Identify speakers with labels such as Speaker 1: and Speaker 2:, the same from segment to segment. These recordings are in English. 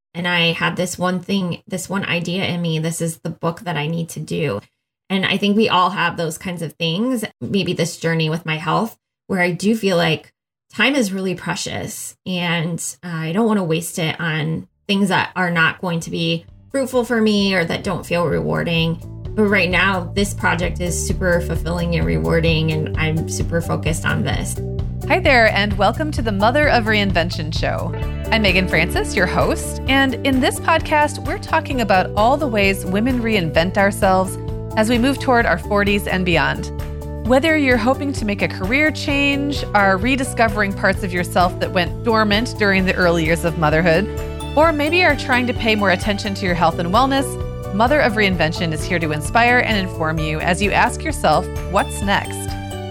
Speaker 1: And I had this one idea in me. This is the book that I need to do. And I think we all have those kinds of things, maybe this journey with my health, where I do feel like time is really precious and I don't want to waste it on things that are not going to be fruitful for me or that don't feel rewarding. But right now, this project is super fulfilling and rewarding, and I'm super focused on this.
Speaker 2: Hi there, and welcome to the Mother of Reinvention show. I'm Megan Francis, your host, and in this podcast, we're talking about all the ways women reinvent ourselves as we move toward our 40s and beyond. Whether you're hoping to make a career change, are rediscovering parts of yourself that went dormant during the early years of motherhood, or maybe are trying to pay more attention to your health and wellness, Mother of Reinvention is here to inspire and inform you as you ask yourself, what's next?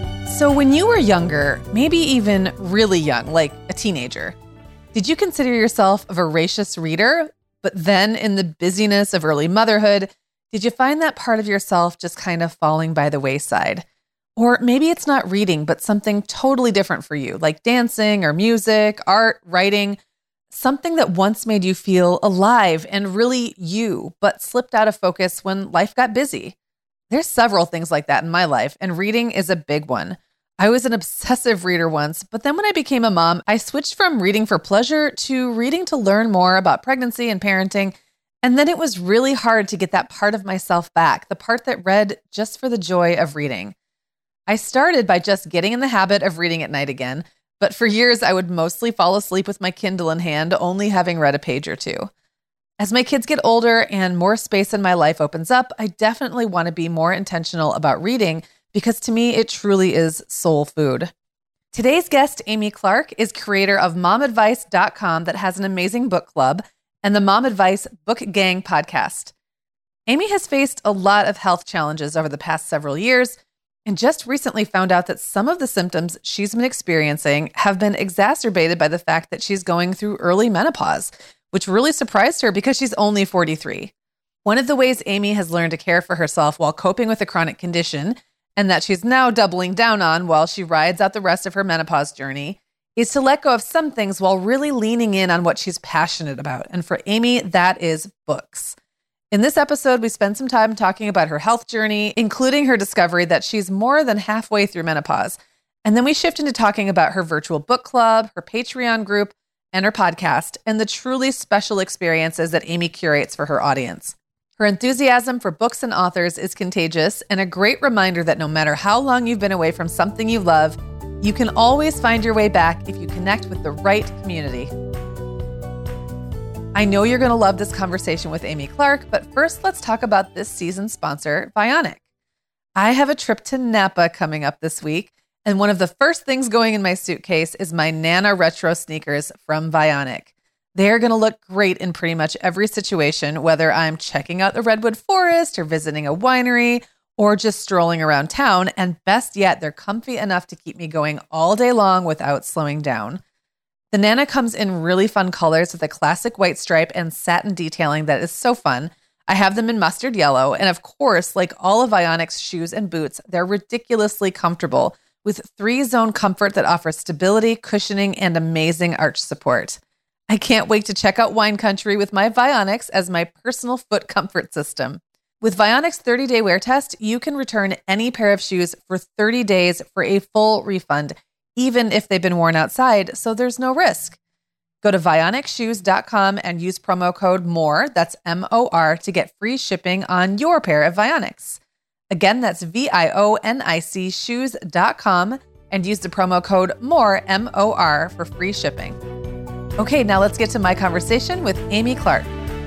Speaker 2: So when you were younger, maybe even really young, like a teenager, did you consider yourself a voracious reader? But then in the busyness of early motherhood, did you find that part of yourself just kind of falling by the wayside? Or maybe it's not reading, but something totally different for you, like dancing or music, art, writing, something that once made you feel alive and really you, but slipped out of focus when life got busy. There's several things like that in my life, and reading is a big one. I was an obsessive reader once, but then when I became a mom, I switched from reading for pleasure to reading to learn more about pregnancy and parenting. And then it was really hard to get that part of myself back, the part that read just for the joy of reading. I started by just getting in the habit of reading at night again, but for years I would mostly fall asleep with my Kindle in hand, only having read a page or two. As my kids get older and more space in my life opens up, I definitely want to be more intentional about reading because to me, it truly is soul food. Today's guest, Amy Clark, is creator of momadvice.com that has an amazing book club and the Mom Advice Book Gang podcast. Amy has faced a lot of health challenges over the past several years and just recently found out that some of the symptoms she's been experiencing have been exacerbated by the fact that she's going through early menopause, which really surprised her because she's only 43. One of the ways Amy has learned to care for herself while coping with a chronic condition, and that she's now doubling down on while she rides out the rest of her menopause journey, is to let go of some things while really leaning in on what she's passionate about. And for Amy, that is books. In this episode, we spend some time talking about her health journey, including her discovery that she's more than halfway through menopause. And then we shift into talking about her virtual book club, her Patreon group, and her podcast, and the truly special experiences that Amy curates for her audience. Her enthusiasm for books and authors is contagious and a great reminder that no matter how long you've been away from something you love, you can always find your way back if you connect with the right community. I know you're going to love this conversation with Amy Clark, but first let's talk about this season's sponsor, Vionic. I have a trip to Napa coming up this week, and one of the first things going in my suitcase is my Nana Retro sneakers from Vionic. They're going to look great in pretty much every situation, whether I'm checking out the Redwood Forest or visiting a winery or just strolling around town. And best yet, they're comfy enough to keep me going all day long without slowing down. The Nana comes in really fun colors with a classic white stripe and satin detailing that is so fun. I have them in mustard yellow. And of course, like all of Vionic's shoes and boots, they're ridiculously comfortable with 3-zone comfort that offers stability, cushioning, and amazing arch support. I can't wait to check out wine country with my Vionics as my personal foot comfort system. With Vionic's 30-day wear test, you can return any pair of shoes for 30 days for a full refund, even if they've been worn outside, so there's no risk. Go to VionicShoes.com and use promo code MORE, that's M-O-R, to get free shipping on your pair of Vionics. Again, that's VIONIC shoes.com and use the promo code MORE, M-O-R, for free shipping. Okay, now let's get to my conversation with Amy Clark.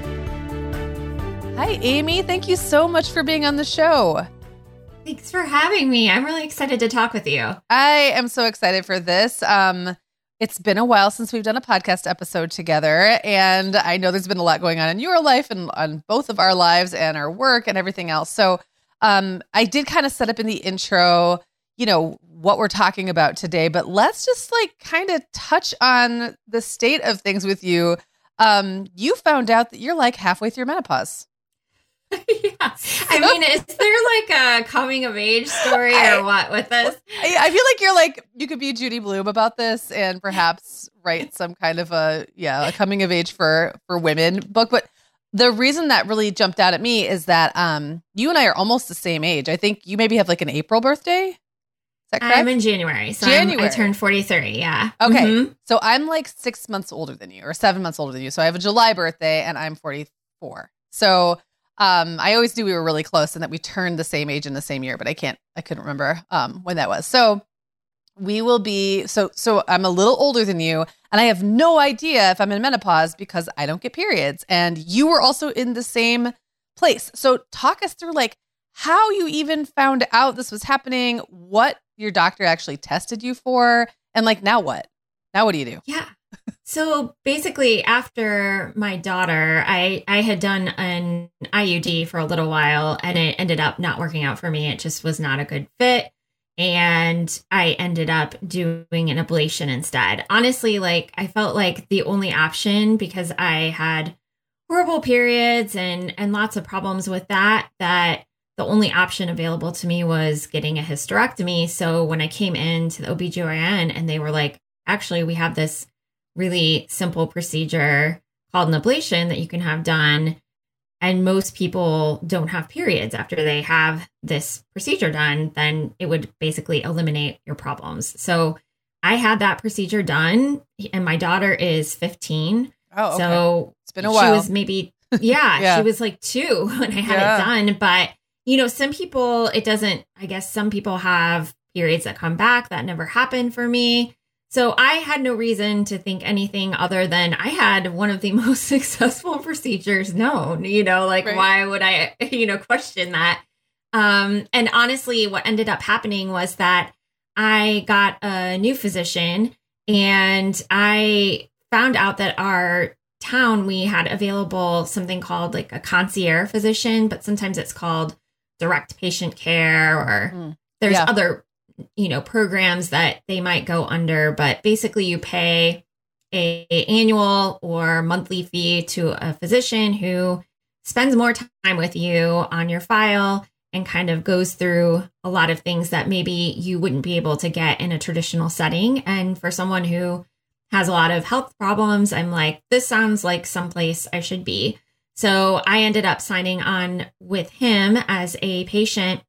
Speaker 2: Hi, Amy. Thank you so much for being on the show.
Speaker 1: Thanks for having me. I'm really excited to talk with you.
Speaker 2: I am so excited for this. It's been a while since we've done a podcast episode together, and I know there's been a lot going on in your life and on both of our lives and our work and everything else. So I did kind of set up in the intro, what we're talking about today, but let's just kind of touch on the state of things with you. You found out that you're halfway through menopause.
Speaker 1: Yeah. I mean, is there like a coming of age story or what with this?
Speaker 2: I feel like you could be Judy Blume about this and perhaps write some kind of a coming of age for women book. But the reason that really jumped out at me is that you and I are almost the same age. I think you maybe have like an April birthday. Is that correct?
Speaker 1: I'm in January. So I turned 43. Yeah.
Speaker 2: Okay.
Speaker 1: Mm-hmm.
Speaker 2: So I'm like 6 months older than you or 7 months older than you. So I have a July birthday and I'm 44. So I always knew we were really close and that we turned the same age in the same year, but I couldn't remember when that was. So we will be, so I'm a little older than you and I have no idea if I'm in menopause because I don't get periods. And you were also in the same place. So talk us through like how you even found out this was happening, what your doctor actually tested you for, and like now what? Now what do you do?
Speaker 1: Yeah. So basically, after my daughter, I had done an IUD for a little while and it ended up not working out for me. It just was not a good fit. And I ended up doing an ablation instead. Honestly, like I felt like the only option, because I had horrible periods and lots of problems with that the only option available to me was getting a hysterectomy. So when I came into the OBGYN and they were like, actually, we have this really simple procedure called an ablation that you can have done. And most people don't have periods after they have this procedure done, then it would basically eliminate your problems. So I had that procedure done and my daughter is 15.
Speaker 2: Oh, okay.
Speaker 1: So
Speaker 2: it's been a while.
Speaker 1: She was maybe, yeah. She was like 2 when I had it done. But, some people, some people have periods that come back. That never happened for me. So I had no reason to think anything other than I had one of the most successful procedures known, right. Why would I, question that? And honestly, what ended up happening was that I got a new physician and I found out that our town, we had available something called like a concierge physician, but sometimes it's called direct patient care or there's other programs that they might go under, but basically you pay a annual or monthly fee to a physician who spends more time with you on your file and kind of goes through a lot of things that maybe you wouldn't be able to get in a traditional setting. And for someone who has a lot of health problems, I'm like, this sounds like someplace I should be. So I ended up signing on with him as a patient.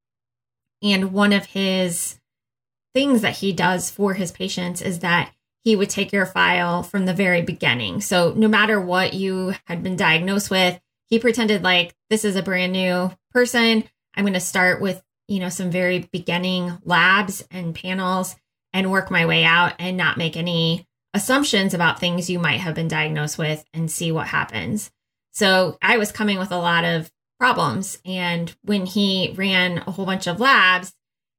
Speaker 1: And one of his things that he does for his patients is that he would take your file from the very beginning. So no matter what you had been diagnosed with, he pretended like this is a brand new person. I'm going to start with, some very beginning labs and panels and work my way out and not make any assumptions about things you might have been diagnosed with and see what happens. So I was coming with a lot of problems. And when he ran a whole bunch of labs,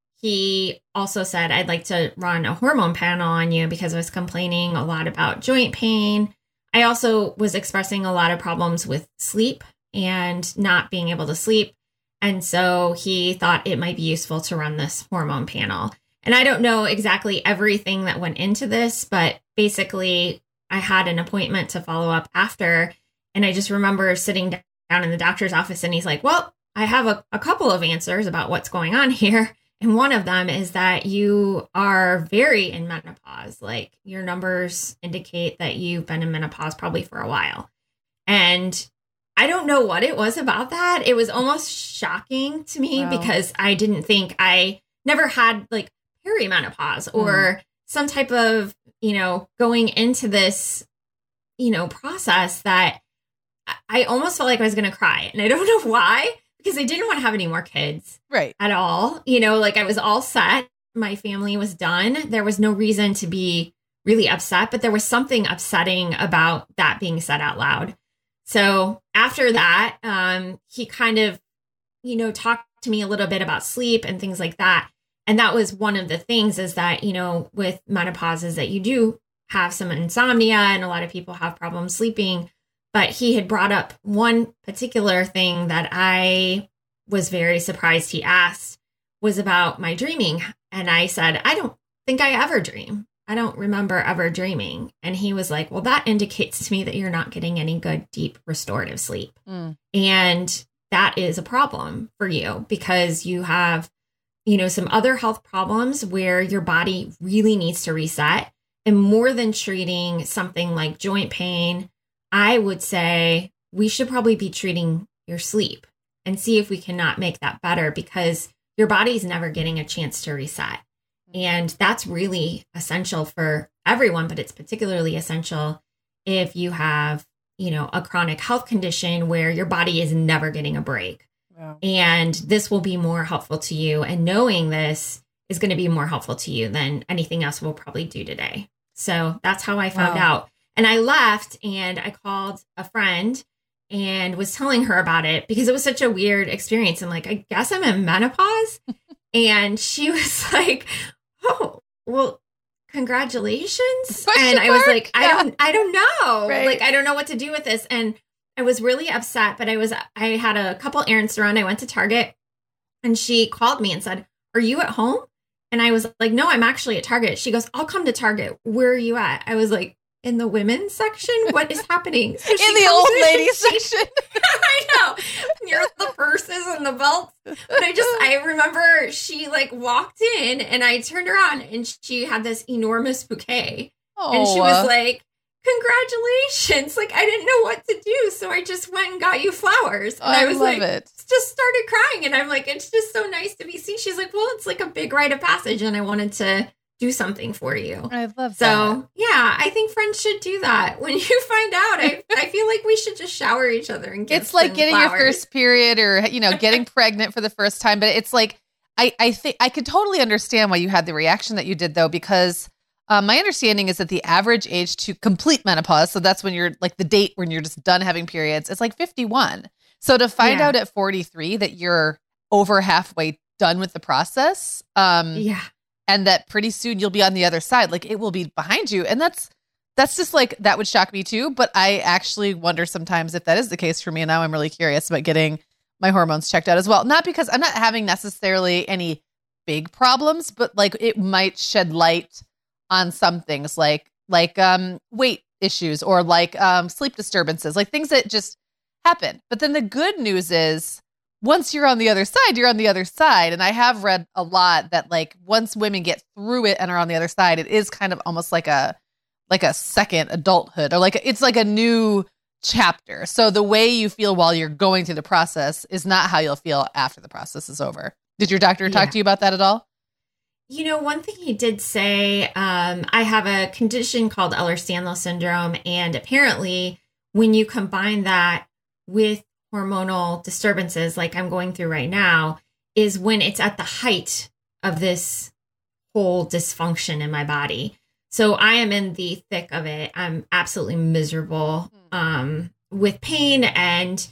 Speaker 1: he also said, I'd like to run a hormone panel on you because I was complaining a lot about joint pain. I also was expressing a lot of problems with sleep and not being able to sleep. And so he thought it might be useful to run this hormone panel. And I don't know exactly everything that went into this, but basically I had an appointment to follow up after. And I just remember sitting down in the doctor's office and he's like, well, I have a couple of answers about what's going on here. And one of them is that you are very in menopause. Like your numbers indicate that you've been in menopause probably for a while. And I don't know what it was about that. It was almost shocking to me because I never had like perimenopause or some type of, going into this, process that I almost felt like I was going to cry. And I don't know why. Because I didn't want to have any more kids at all. I was all set. My family was done. There was no reason to be really upset, but there was something upsetting about that being said out loud. So after that, he kind of, talked to me a little bit about sleep and things like that. And that was one of the things is that, with menopause is that you do have some insomnia and a lot of people have problems sleeping. But he had brought up one particular thing that I was very surprised he asked was about my dreaming. And I said, I don't think I ever dream. I don't remember ever dreaming. And he was like, well, that indicates to me that you're not getting any good, deep, restorative sleep. And that is a problem for you because you have, some other health problems where your body really needs to reset. And more than treating something like joint pain, I would say we should probably be treating your sleep and see if we cannot make that better because your body's never getting a chance to reset. And that's really essential for everyone, but it's particularly essential if you have, a chronic health condition where your body is never getting a break. Wow. And this will be more helpful to you. And knowing this is going to be more helpful to you than anything else we'll probably do today. So that's how I found out. And I left and I called a friend and was telling her about it because it was such a weird experience. I'm like, I guess I'm in menopause. And she was like, oh, well, congratulations. And I was like, I don't know. Right. Like, I don't know what to do with this. And I was really upset, but I had a couple errands to run. I went to Target and she called me and said, are you at home? And I was like, no, I'm actually at Target. She goes, I'll come to Target. Where are you at? I was like, in the women's section? What is happening? So
Speaker 2: in the old ladies section.
Speaker 1: I know. Near the purses and the belts. But I remember she walked in and I turned around and she had this enormous bouquet. Oh. And she was like, congratulations. I didn't know what to do. So I just went and got you flowers. And I was just started crying. And I'm like, it's just so nice to be seen. She's like, well, it's like a big rite of passage. And I wanted to do something for you.
Speaker 2: I love that.
Speaker 1: So yeah, I think friends should do that. When you find out, I feel like we should just shower each other and give
Speaker 2: It's like getting
Speaker 1: flowers.
Speaker 2: Your first period or, getting pregnant for the first time. But it's like, I think I could totally understand why you had the reaction that you did though, because my understanding is that the average age to complete menopause, so that's when you're the date when you're just done having periods, it's 51. So to find out at 43 that you're over halfway done with the process, and that pretty soon you'll be on the other side, it will be behind you. And that's just that would shock me too. But I actually wonder sometimes if that is the case for me. And now I'm really curious about getting my hormones checked out as well. Not because I'm not having necessarily any big problems, but it might shed light on some things like weight issues or sleep disturbances, things that just happen. But then the good news is once you're on the other side, you're on the other side. And I have read a lot that once women get through it and are on the other side, it is kind of almost like a second adulthood or it's like a new chapter. So the way you feel while you're going through the process is not how you'll feel after the process is over. Did your doctor talk to you about that at all?
Speaker 1: One thing he did say, I have a condition called Ehlers-Danlos syndrome. And apparently when you combine that with hormonal disturbances like I'm going through right now is when it's at the height of this whole dysfunction in my body. So I am in the thick of it. I'm absolutely miserable with pain and,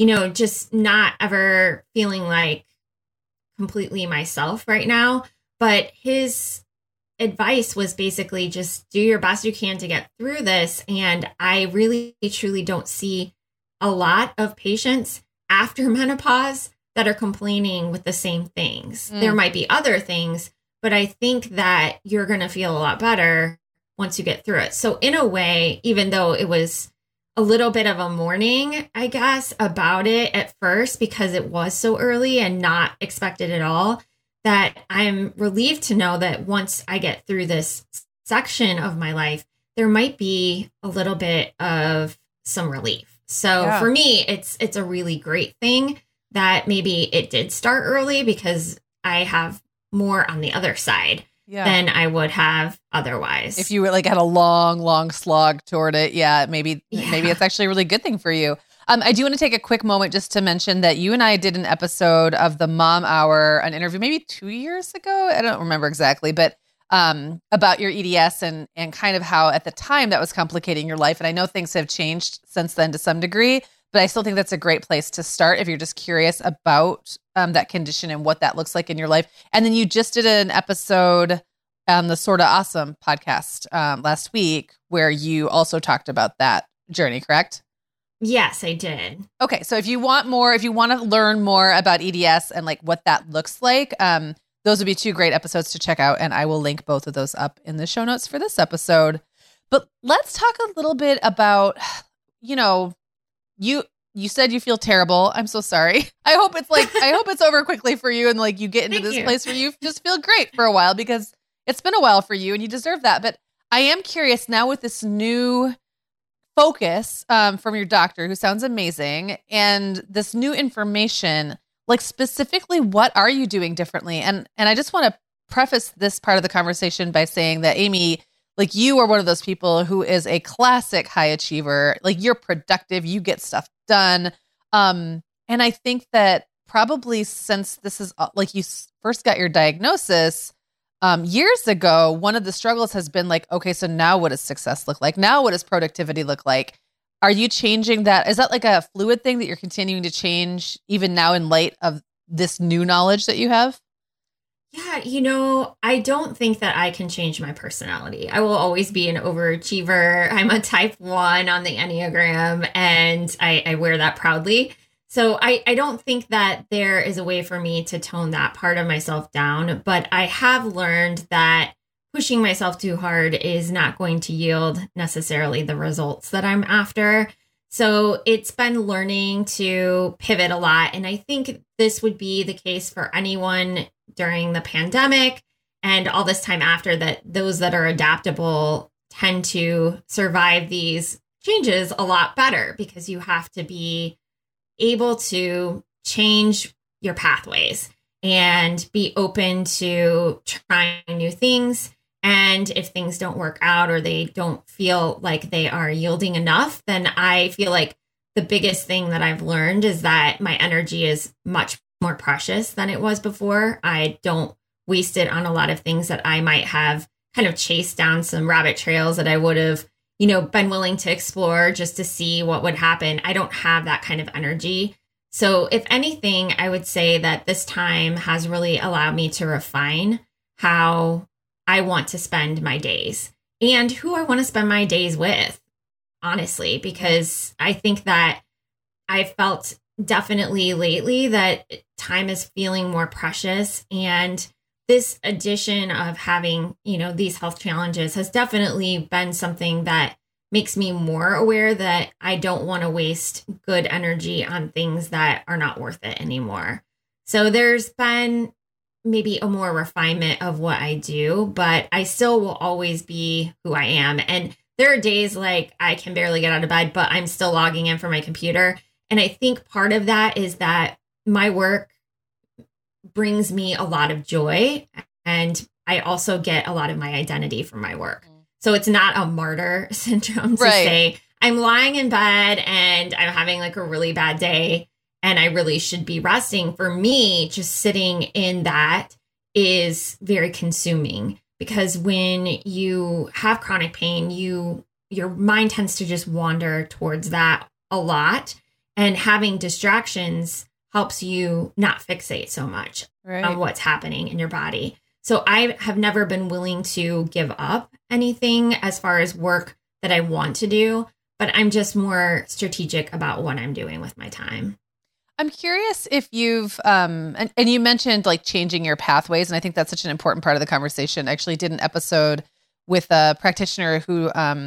Speaker 1: just not ever feeling like completely myself right now. But his advice was basically just do your best you can to get through this. And I really, truly don't see a lot of patients after menopause that are complaining with the same things. There might be other things, but I think that you're going to feel a lot better once you get through it. So in a way, even though it was a little bit of a mourning, I guess, about it at first, because it was so early and not expected at all, that I'm relieved to know that once I get through this section of my life, there might be a little bit of some relief. So for me, it's a really great thing that maybe it did start early because I have more on the other side than I would have otherwise.
Speaker 2: If you had a long slog toward it, maybe it's actually a really good thing for you. I do want to take a quick moment just to mention that you and I did an episode of the Mom Hour, an interview maybe 2 years ago. I don't remember exactly, but about your EDS and kind of how at the time that was complicating your life. And I know things have changed since then to some degree, but I still think that's a great place to start if you're just curious about that condition and what that looks like in your life. And then you just did an episode on the Sorta Awesome podcast last week where you also talked about that journey, correct?
Speaker 1: Yes, I did.
Speaker 2: Okay. So if you want to learn more about EDS and what that looks like, those would be 2 great episodes to check out, and I will link both of those up in the show notes for this episode. But let's talk a little bit about, you said you feel terrible. I'm so sorry. I hope it's over quickly for you. And like you get into this place where you just feel great for a while, because it's been a while for you and you deserve that. But I am curious now with this new focus from your doctor, who sounds amazing, and this new information, like specifically, what are you doing differently? And I just want to preface this part of the conversation by saying that, Amy, like you are one of those people who is a classic high achiever. Like you're productive, you get stuff done. And I think that probably since this is like you first got your diagnosis years ago, one of the struggles has been like, okay, so now what does success look like? Now what does productivity look like? Are you changing that? Is that like a fluid thing that you're continuing to change even now in light of this new knowledge that you have?
Speaker 1: Yeah, I don't think that I can change my personality. I will always be an overachiever. I'm a type 1 on the Enneagram, and I wear that proudly. So I don't think that there is a way for me to tone that part of myself down, but I have learned that pushing myself too hard is not going to yield necessarily the results that I'm after. So it's been learning to pivot a lot. And I think this would be the case for anyone during the pandemic and all this time after, that those that are adaptable tend to survive these changes a lot better, because you have to be able to change your pathways and be open to trying new things. And if things don't work out or they don't feel like they are yielding enough, then I feel like the biggest thing that I've learned is that my energy is much more precious than it was before. I don't waste it on a lot of things that I might have kind of chased down some rabbit trails that I would have, been willing to explore just to see what would happen. I don't have that kind of energy. So if anything, I would say that this time has really allowed me to refine how I want to spend my days and who I want to spend my days with, honestly, because I think that I felt definitely lately that time is feeling more precious. And this addition of having, these health challenges has definitely been something that makes me more aware that I don't want to waste good energy on things that are not worth it anymore. So there's been maybe a more refinement of what I do, but I still will always be who I am. And there are days like I can barely get out of bed, but I'm still logging in for my computer. And I think part of that is that my work brings me a lot of joy, and I also get a lot of my identity from my work. So it's not a martyr syndrome to say I'm lying in bed and I'm having like a really bad day and I really should be resting. For me, just sitting in that is very consuming, because when you have chronic pain, your mind tends to just wander towards that a lot, and having distractions helps you not fixate so much on what's happening in your body. So I have never been willing to give up anything as far as work that I want to do, but I'm just more strategic about what I'm doing with my time.
Speaker 2: I'm curious if you've, and you mentioned like changing your pathways. And I think that's such an important part of the conversation. I actually did an episode with a practitioner who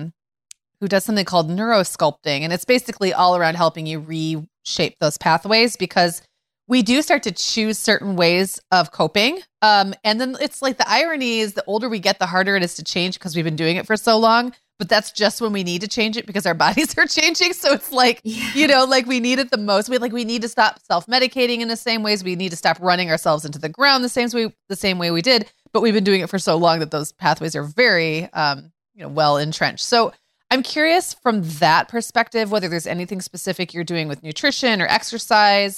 Speaker 2: does something called neurosculpting. And it's basically all around helping you reshape those pathways, because we do start to choose certain ways of coping. And then it's like the irony is the older we get, the harder it is to change, because we've been doing it for so long. But that's just when we need to change it, because our bodies are changing. So it's like, like we need it the most. We need to stop self-medicating in the same ways. We need to stop running ourselves into the ground the same way we did. But we've been doing it for so long that those pathways are very, well entrenched. So I'm curious from that perspective, whether there's anything specific you're doing with nutrition or exercise,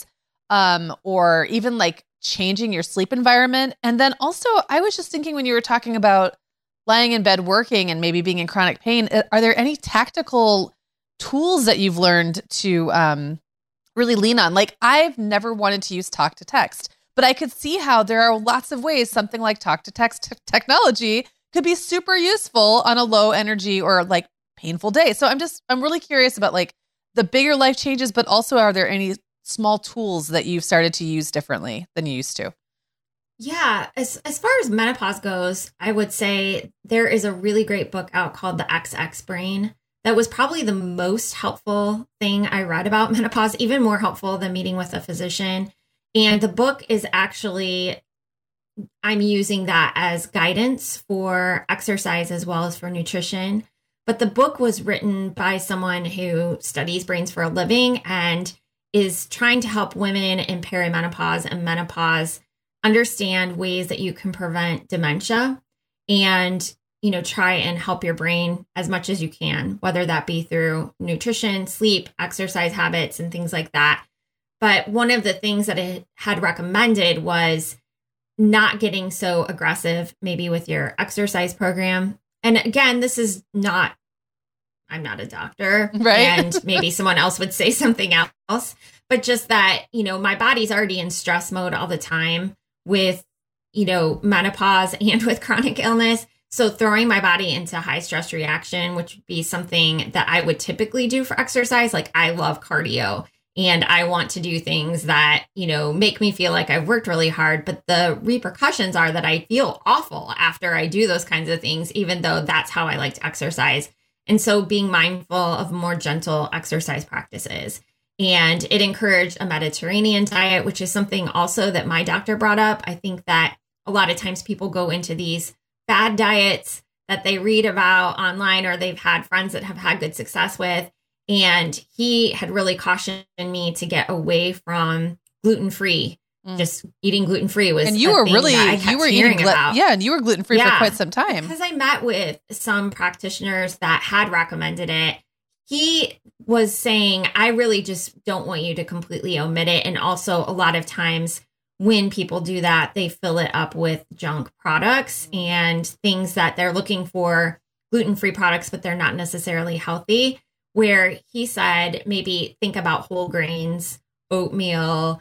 Speaker 2: or even like changing your sleep environment. And then also, I was just thinking when you were talking about lying in bed working and maybe being in chronic pain, are there any tactical tools that you've learned to really lean on? Like, I've never wanted to use talk to text, but I could see how there are lots of ways something like talk to text technology could be super useful on a low energy or like painful day. So I'm really curious about like the bigger life changes, but also are there any small tools that you've started to use differently than you used to?
Speaker 1: Yeah, as far as menopause goes, I would say there is a really great book out called The XX Brain that was probably the most helpful thing I read about menopause, even more helpful than meeting with a physician. And the book is actually, I'm using that as guidance for exercise as well as for nutrition. But the book was written by someone who studies brains for a living and is trying to help women in perimenopause and menopause understand ways that you can prevent dementia and, try and help your brain as much as you can, whether that be through nutrition, sleep, exercise habits, and things like that. But one of the things that it had recommended was not getting so aggressive, maybe with your exercise program. And again, I'm not a doctor,
Speaker 2: right?
Speaker 1: And maybe someone else would say something else, but just that, my body's already in stress mode all the time with, menopause and with chronic illness. So throwing my body into high stress reaction, which would be something that I would typically do for exercise. Like I love cardio and I want to do things that, make me feel like I've worked really hard. But the repercussions are that I feel awful after I do those kinds of things, even though that's how I like to exercise. And so being mindful of more gentle exercise practices. And it encouraged a Mediterranean diet, which is something also that my doctor brought up. I think that a lot of times people go into these bad diets that they read about online or they've had friends that have had good success with. And he had really cautioned me to get away from gluten-free. Just eating gluten-free was,
Speaker 2: and you were really, you were eating
Speaker 1: about.
Speaker 2: Yeah, and you were gluten-free for quite some time.
Speaker 1: Because I met with some practitioners that had recommended it. He was saying, I really just don't want you to completely omit it. And also a lot of times when people do that, they fill it up with junk products and things that they're looking for gluten-free products, but they're not necessarily healthy. Where he said, maybe think about whole grains, oatmeal,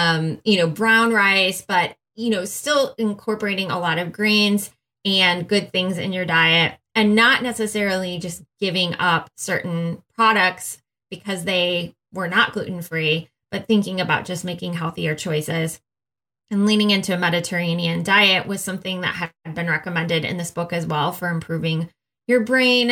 Speaker 1: brown rice, but, still incorporating a lot of grains and good things in your diet and not necessarily just giving up certain products because they were not gluten-free, but thinking about just making healthier choices. And leaning into a Mediterranean diet was something that had been recommended in this book as well for improving your brain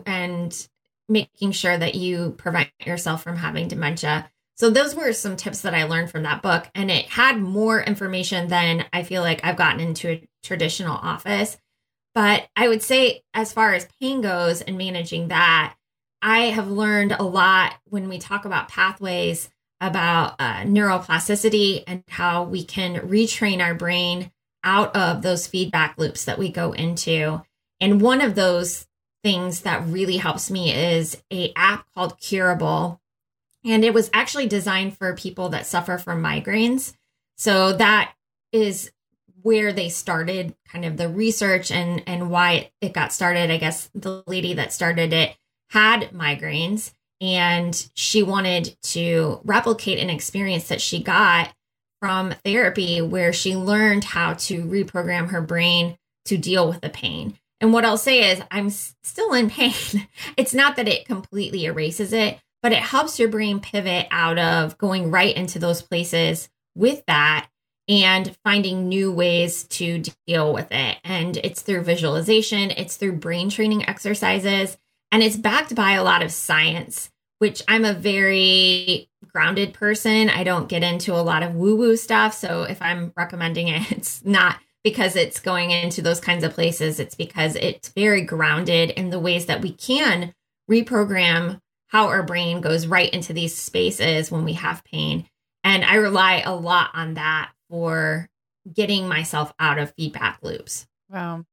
Speaker 1: and making sure that you prevent yourself from having dementia. So those were some tips that I learned from that book. And it had more information than I feel like I've gotten into a traditional office. But I would say as far as pain goes and managing that, I have learned a lot when we talk about pathways about neuroplasticity and how we can retrain our brain out of those feedback loops that we go into. And one of those things that really helps me is an app called Curable. And it was actually designed for people that suffer from migraines. So that is where they started kind of the research and why it got started. I guess the lady that started it had migraines and she wanted to replicate an experience that she got from therapy where she learned how to reprogram her brain to deal with the pain. And what I'll say is I'm still in pain. It's not that it completely erases it, but it helps your brain pivot out of going right into those places with that and finding new ways to deal with it. And it's through visualization, it's through brain training exercises, and it's backed by a lot of science, which I'm a very grounded person. I don't get into a lot of woo-woo stuff. So if I'm recommending it, it's not because it's going into those kinds of places. It's because it's very grounded in the ways that we can reprogram how our brain goes right into these spaces when we have pain. And I rely a lot on that for getting myself out of feedback loops.
Speaker 2: Wow.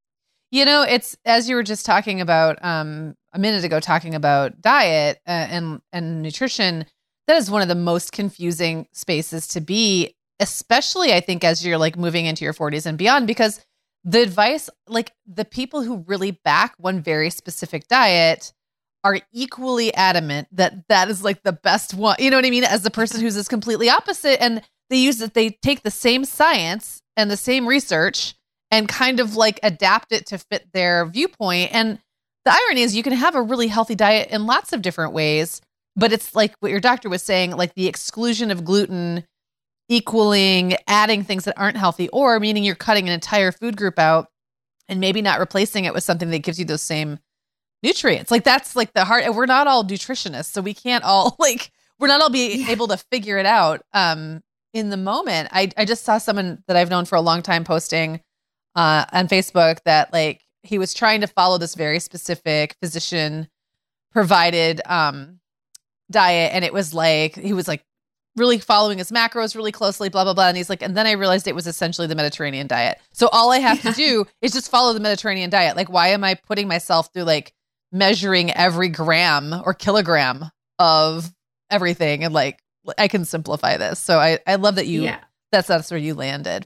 Speaker 2: It's as you were just talking about a minute ago, talking about diet and nutrition, that is one of the most confusing spaces to be, especially I think as you're like moving into your 40s and beyond, because the advice, like the people who really back one very specific diet are equally adamant that that is like the best one. You know what I mean? As the person who's this completely opposite, and they take the same science and the same research and kind of like adapt it to fit their viewpoint. And the irony is you can have a really healthy diet in lots of different ways, but it's like what your doctor was saying, like the exclusion of gluten equaling adding things that aren't healthy, or meaning you're cutting an entire food group out and maybe not replacing it with something that gives you those same nutrients. Like that's like the heart. We're not all nutritionists, so we can't all we're not all able to figure it out in the moment. I just saw someone that I've known for a long time posting on Facebook that like he was trying to follow this very specific physician provided diet, and it was like he was like really following his macros really closely, blah blah blah. And he's like, and then I realized it was essentially the Mediterranean diet. So all I have to do is just follow the Mediterranean diet. Like, why am I putting myself through like measuring every gram or kilogram of everything? And like, I can simplify this. So I love that that's where you landed.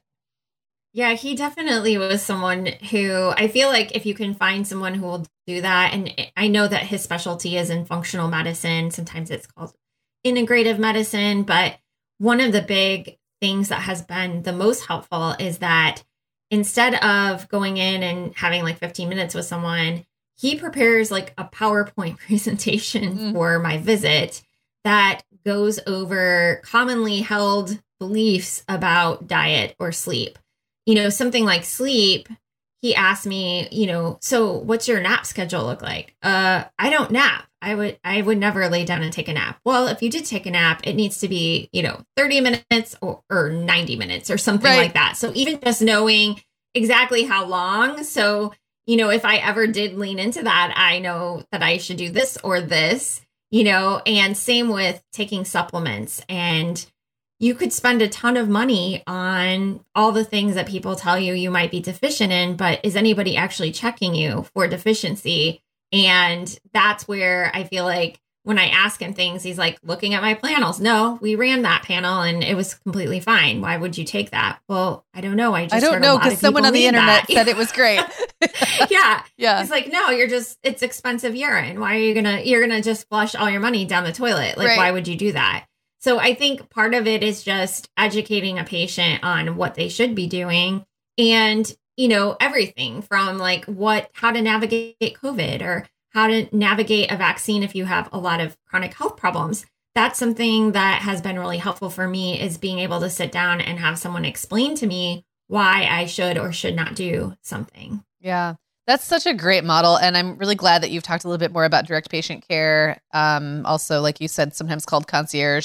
Speaker 1: Yeah, he definitely was someone who I feel like if you can find someone who will do that, and I know that his specialty is in functional medicine. Sometimes it's called integrative medicine, but one of the big things that has been the most helpful is that instead of going in and having like 15 minutes with someone, he prepares like a PowerPoint presentation for my visit that goes over commonly held beliefs about diet or sleep. You know, something like sleep, he asked me, you know, so what's your nap schedule look like? I don't nap. I would never lay down and take a nap. Well, if you did take a nap, it needs to be, 30 minutes or 90 minutes or something like that. So even just knowing exactly how long. So, if I ever did lean into that, I know that I should do this or this, and same with taking supplements. And you could spend a ton of money on all the things that people tell you might be deficient in, but is anybody actually checking you for deficiency? And that's where I feel like when I ask him things, he's like looking at my panels. No, we ran that panel and it was completely fine. Why would you take that? Well, I don't know. I don't know because
Speaker 2: someone on the internet said it was great.
Speaker 1: Yeah. He's like, no, it's expensive urine. Why are you're going to just flush all your money down the toilet? Like, why would you do that? So I think part of it is just educating a patient on what they should be doing and, everything from like how to navigate COVID or how to navigate a vaccine if you have a lot of chronic health problems. That's something that has been really helpful for me is being able to sit down and have someone explain to me why I should or should not do something.
Speaker 2: Yeah. That's such a great model. And I'm really glad that you've talked a little bit more about direct patient care. Also, like you said, sometimes called concierge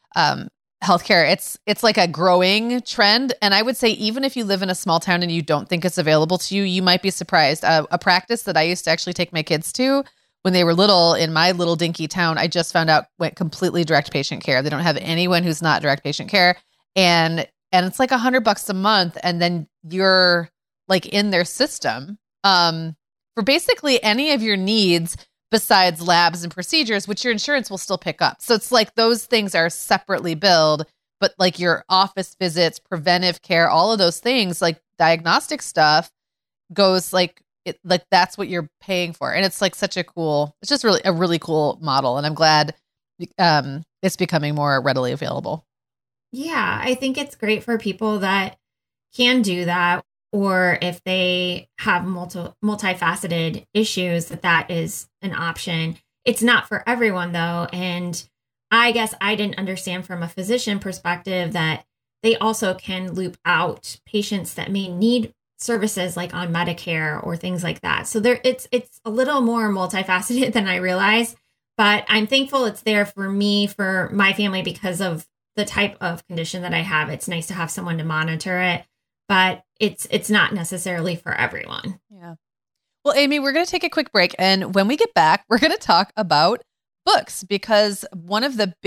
Speaker 2: healthcare. It's like a growing trend. And I would say, even if you live in a small town and you don't think it's available to you, you might be surprised. A practice that I used to actually take my kids to when they were little in my little dinky town, I just found out went completely direct patient care. They don't have anyone who's not direct patient care. And it's like $100 a month. And then you're like in their system for basically any of your needs besides labs and procedures, which your insurance will still pick up. So it's like those things are separately billed, but like your office visits, preventive care, all of those things, like diagnostic stuff goes like that's what you're paying for. And it's like it's just really a really cool model. And I'm glad it's becoming more readily available.
Speaker 1: Yeah, I think it's great for people that can do that. Or if they have multifaceted issues, that is an option. It's not for everyone, though. And I guess I didn't understand from a physician perspective that they also can loop out patients that may need services like on Medicare or things like that. So it's a little more multifaceted than I realized. But I'm thankful it's there for me, for my family, because of the type of condition that I have. It's nice to have someone to monitor it. But it's not necessarily for everyone.
Speaker 2: Yeah. Well, Amy, we're going to take a quick break. And when we get back, we're going to talk about books, because one of your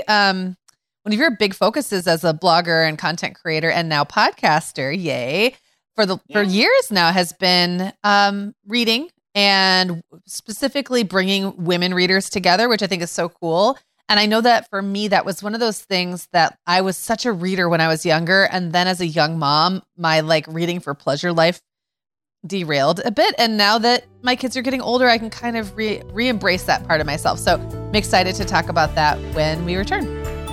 Speaker 2: big focuses as a blogger and content creator and now podcaster, for years now has been reading, and specifically bringing women readers together, which I think is so cool. And I know that for me, that was one of those things that I was such a reader when I was younger. And then as a young mom, my like reading for pleasure life derailed a bit. And now that my kids are getting older, I can kind of re-embrace that part of myself. So I'm excited to talk about that when we return.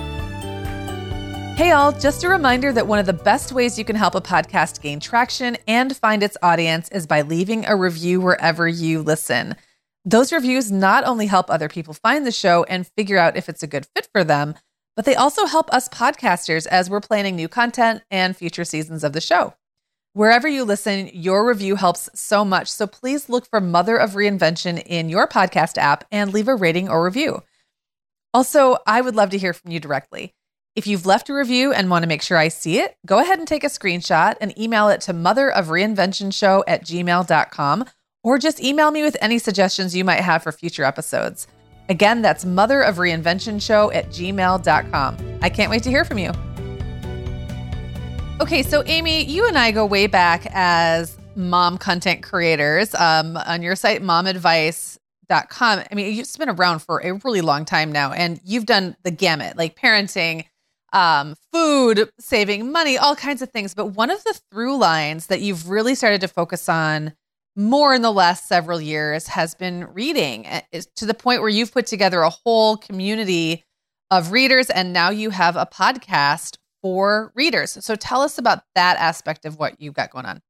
Speaker 2: Hey all, just a reminder that one of the best ways you can help a podcast gain traction and find its audience is by leaving a review wherever you listen. Those reviews not only help other people find the show and figure out if it's a good fit for them, but they also help us podcasters as we're planning new content and future seasons of the show. Wherever you listen, your review helps so much. So please look for Mother of Reinvention in your podcast app and leave a rating or review. Also, I would love to hear from you directly. If you've left a review and want to make sure I see it, go ahead and take a screenshot and email it to motherofreinventionshow@gmail.com, or just email me with any suggestions you might have for future episodes. Again, that's motherofreinventionshow@gmail.com. I can't wait to hear from you. Okay, so Amy, you and I go way back as mom content creators on your site, momadvice.com. I mean, you've been around for a really long time now, and you've done the gamut, like parenting, food, saving money, all kinds of things. But one of the through lines that you've really started to focus on more in the last several years has been reading, to the point where you've put together a whole community of readers, and now you have a podcast for readers. So tell us about that aspect of what you've got going on.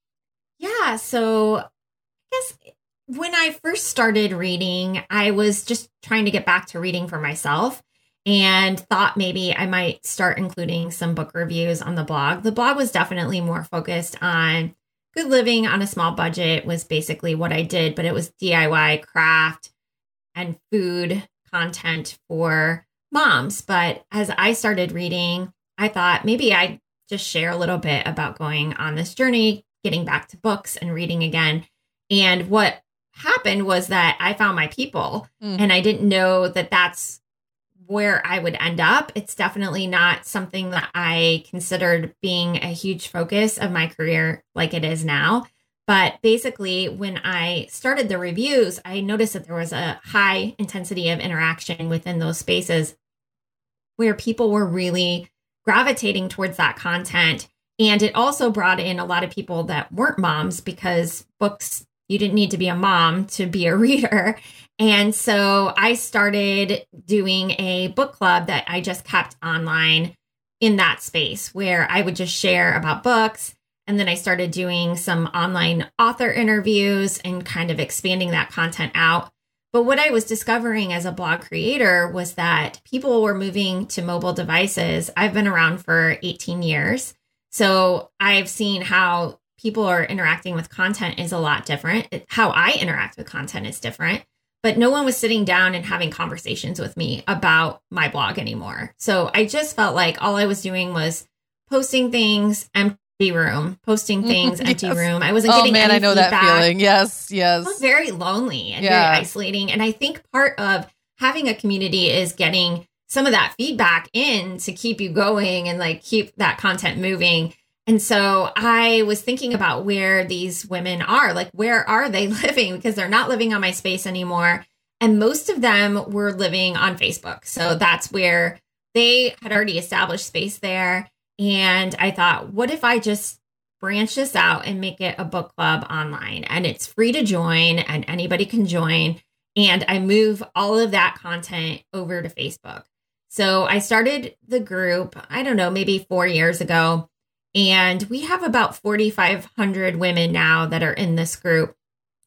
Speaker 1: Yeah. So I guess when I first started reading, I was just trying to get back to reading for myself and thought maybe I might start including some book reviews on the blog. The blog was definitely more focused on good living on a small budget, was basically what I did, but it was DIY, craft, and food content for moms. But as I started reading, I thought maybe I'd just share a little bit about going on this journey, getting back to books and reading again. And what happened was that I found my people, and I didn't know that that's where I would end up. It's definitely not something that I considered being a huge focus of my career like it is now. But basically, when I started the reviews, I noticed that there was a high intensity of interaction within those spaces where people were really gravitating towards that content. And it also brought in a lot of people that weren't moms, because books, you didn't need to be a mom to be a reader. And so I started doing a book club that I just kept online in that space, where I would just share about books. And then I started doing some online author interviews and kind of expanding that content out. But what I was discovering as a blog creator was that people were moving to mobile devices. I've been around for 18 years. So I've seen how people are interacting with content is a lot different. How I interact with content is different. But no one was sitting down and having conversations with me about my blog anymore. So I just felt like all I was doing was posting things, empty room, posting things, empty room. I wasn't getting any
Speaker 2: I know
Speaker 1: feedback.
Speaker 2: That feeling. Yes.
Speaker 1: It was very lonely and very isolating. And I think part of having a community is getting some of that feedback in to keep you going and like keep that content moving. And so I was thinking about where these women are, like, where are they living? Because they're not living on my space anymore. And most of them were living on Facebook. So that's where they had already established space there. And I thought, what if I just branch this out and make it a book club online? And it's free to join and anybody can join. And I move all of that content over to Facebook. So I started the group, I don't know, maybe 4 years ago. And we have about 4,500 women now that are in this group,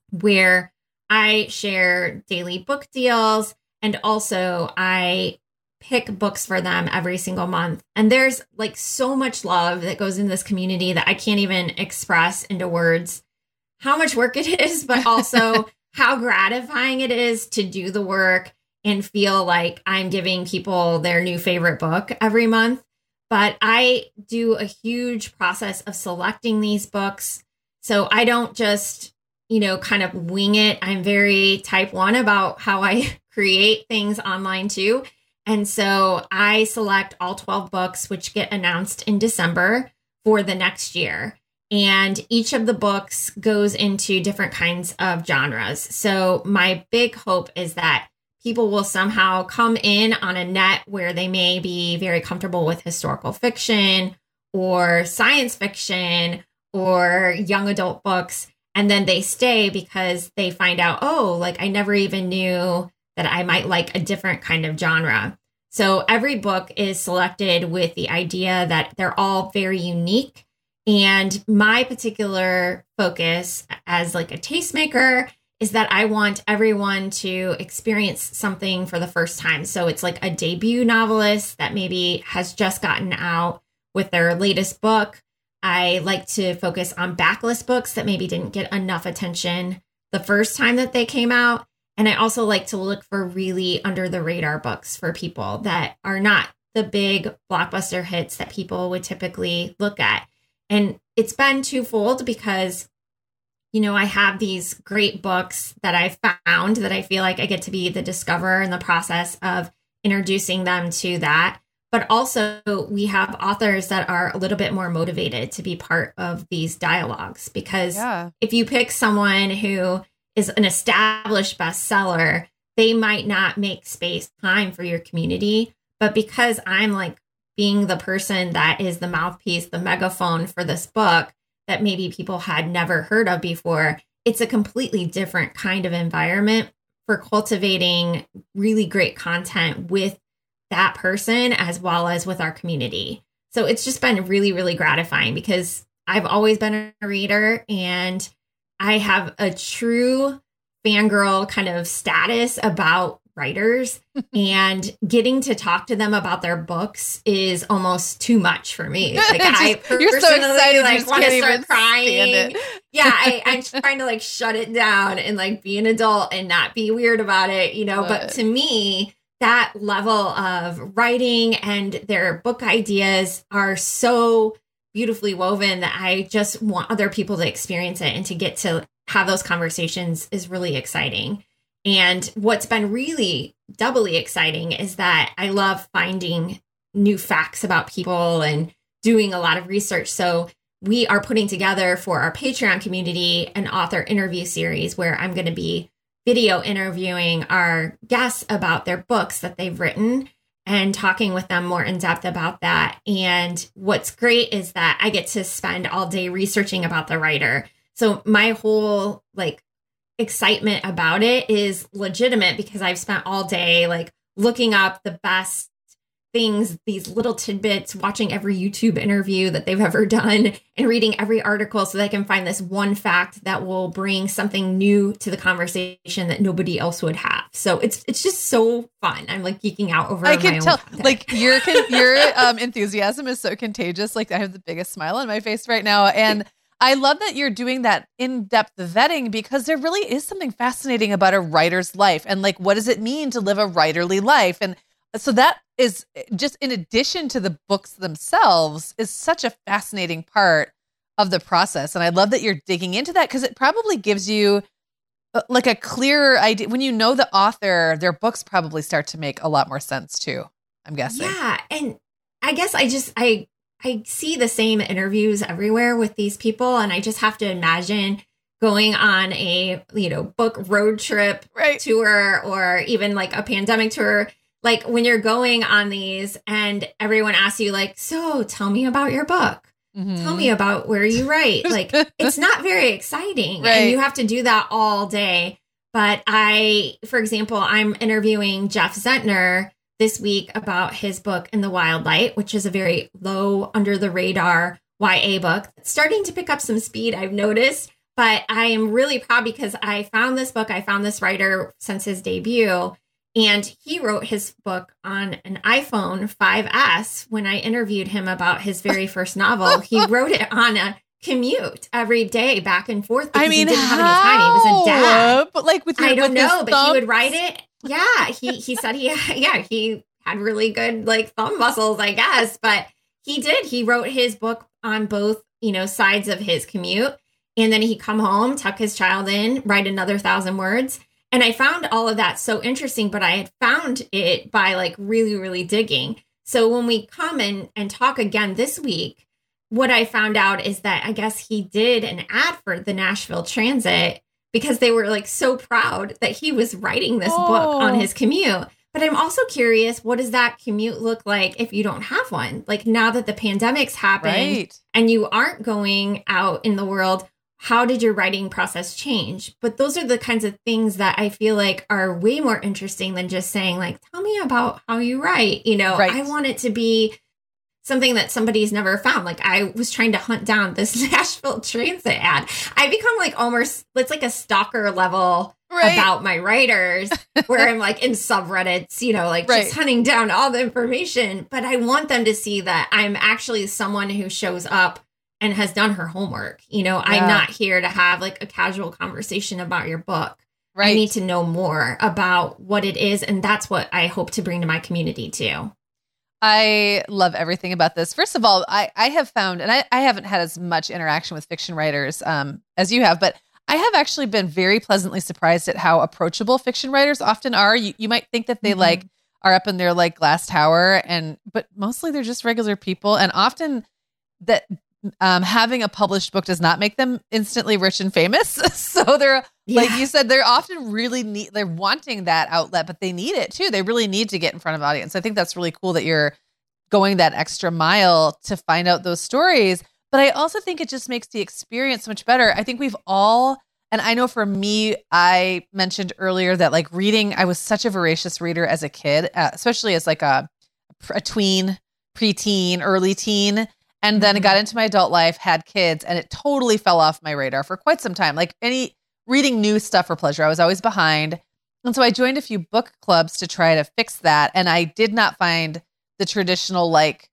Speaker 1: where I share daily book deals. And also I pick books for them every single month. And there's like so much love that goes in this community that I can't even express into words how much work it is, but also how gratifying it is to do the work and feel like I'm giving people their new favorite book every month. But I do a huge process of selecting these books. So I don't just, kind of wing it. I'm very type 1 about how I create things online too. And so I select all 12 books, which get announced in December for the next year. And each of the books goes into different kinds of genres. So my big hope is that people will somehow come in on a net where they may be very comfortable with historical fiction or science fiction or young adult books. And then they stay because they find out, I never even knew that I might like a different kind of genre. So every book is selected with the idea that they're all very unique. And my particular focus as like a tastemaker is that I want everyone to experience something for the first time. So it's like a debut novelist that maybe has just gotten out with their latest book. I like to focus on backlist books that maybe didn't get enough attention the first time that they came out. And I also like to look for really under the radar books for people that are not the big blockbuster hits that people would typically look at. And it's been twofold because, you know, I have these great books that I found that I feel like I get to be the discoverer in the process of introducing them to that. But also we have authors that are a little bit more motivated to be part of these dialogues, because if you pick someone who is an established bestseller, they might not make space time for your community. But because I'm like being the person that is the mouthpiece, the megaphone for this book that maybe people had never heard of before, it's a completely different kind of environment for cultivating really great content with that person as well as with our community. So it's just been really, really gratifying because I've always been a reader and I have a true fangirl kind of status about writers, and getting to talk to them about their books is almost too much for me. Like I personally,
Speaker 2: you're so excited,
Speaker 1: like want to start
Speaker 2: crying.
Speaker 1: Yeah, I'm trying to like shut it down and like be an adult and not be weird about it, you know. But to me, that level of writing and their book ideas are so beautifully woven that I just want other people to experience it and to get to have those conversations is really exciting. And what's been really doubly exciting is that I love finding new facts about people and doing a lot of research. So we are putting together for our Patreon community an author interview series where I'm going to be video interviewing our guests about their books that they've written and talking with them more in depth about that. And what's great is that I get to spend all day researching about the writer. So my whole like excitement about it is legitimate because I've spent all day like looking up the best things, these little tidbits, watching every YouTube interview that they've ever done and reading every article so that I can find this one fact that will bring something new to the conversation that nobody else would have. So it's just so fun. I'm like geeking out over.
Speaker 2: I can tell, like your enthusiasm is so contagious. Like I have the biggest smile on my face right now, and I love that you're doing that in-depth vetting because there really is something fascinating about a writer's life and like, what does it mean to live a writerly life? And so that is just in addition to the books themselves is such a fascinating part of the process. And I love that you're digging into that because it probably gives you like a clearer idea. When you know the author, their books probably start to make a lot more sense too, I'm guessing.
Speaker 1: Yeah. And I guess I see the same interviews everywhere with these people, and I just have to imagine going on a, you know, book road trip tour or even like a pandemic tour. Like when you're going on these and everyone asks you like, so tell me about your book. Mm-hmm. Tell me about where you write. Like it's not very exciting and you have to do that all day. But for example, I'm interviewing Jeff Zentner this week about his book In the Wild Light, which is a very low under the radar YA book. It's starting to pick up some speed, I've noticed, but I am really proud because I found this writer since his debut, and he wrote his book on an iPhone 5S. When I interviewed him about his very first novel, he wrote it on a commute every day back and forth because he didn't have any time. He was a dad.
Speaker 2: But like with your,
Speaker 1: I don't know, but
Speaker 2: thumbs?
Speaker 1: He would write it. Yeah, he said he had really good like thumb muscles, I guess, but he wrote his book on both, you know, sides of his commute, and then he'd come home, tuck his child in, write another 1,000 words. And I found all of that so interesting, but I had found it by like really, really digging. So when we come and talk again this week, what I found out is that I guess he did an ad for the Nashville Transit because they were like so proud that he was writing this book on his commute. But I'm also curious, what does that commute look like if you don't have one? Like now that the pandemic's happened and you aren't going out in the world, how did your writing process change? But those are the kinds of things that I feel like are way more interesting than just saying like, tell me about how you write. You know, I want it to be something that somebody's never found. Like I was trying to hunt down this Nashville Transit ad. I become like almost, it's like a stalker level about my writers where I'm like in subreddits, you know, like just hunting down all the information. But I want them to see that I'm actually someone who shows up and has done her homework. I'm not here to have like a casual conversation about your book. Right. I need to know more about what it is. And that's what I hope to bring to my community too.
Speaker 2: I love everything about this. First of all, I have found, and I haven't had as much interaction with fiction writers as you have, but I have actually been very pleasantly surprised at how approachable fiction writers often are. You might think that they like are up in their like glass tower, but mostly they're just regular people. And often that having a published book does not make them instantly rich and famous. So they're, like you said, they're often really they're wanting that outlet, but they need it too. They really need to get in front of audience. I think that's really cool that you're going that extra mile to find out those stories. But I also think it just makes the experience so much better. I think we've all, and I know for me, I mentioned earlier that like reading, I was such a voracious reader as a kid, especially as like a tween, preteen, early teen. And then I got into my adult life, had kids, and it totally fell off my radar for quite some time. Like reading new stuff for pleasure, I was always behind. And so I joined a few book clubs to try to fix that. And I did not find the traditional, like,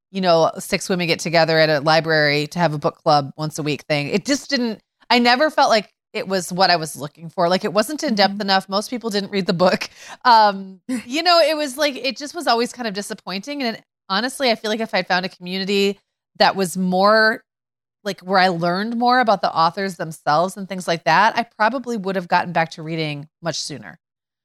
Speaker 2: 6 women get together at a library to have a book club once a week thing. It just didn't, I never felt like it was what I was looking for. Like it wasn't in depth enough. Most people didn't read the book. It was like, it just was always kind of disappointing. And honestly, I feel like if I'd found a community that was more like where I learned more about the authors themselves and things like that, I probably would have gotten back to reading much sooner.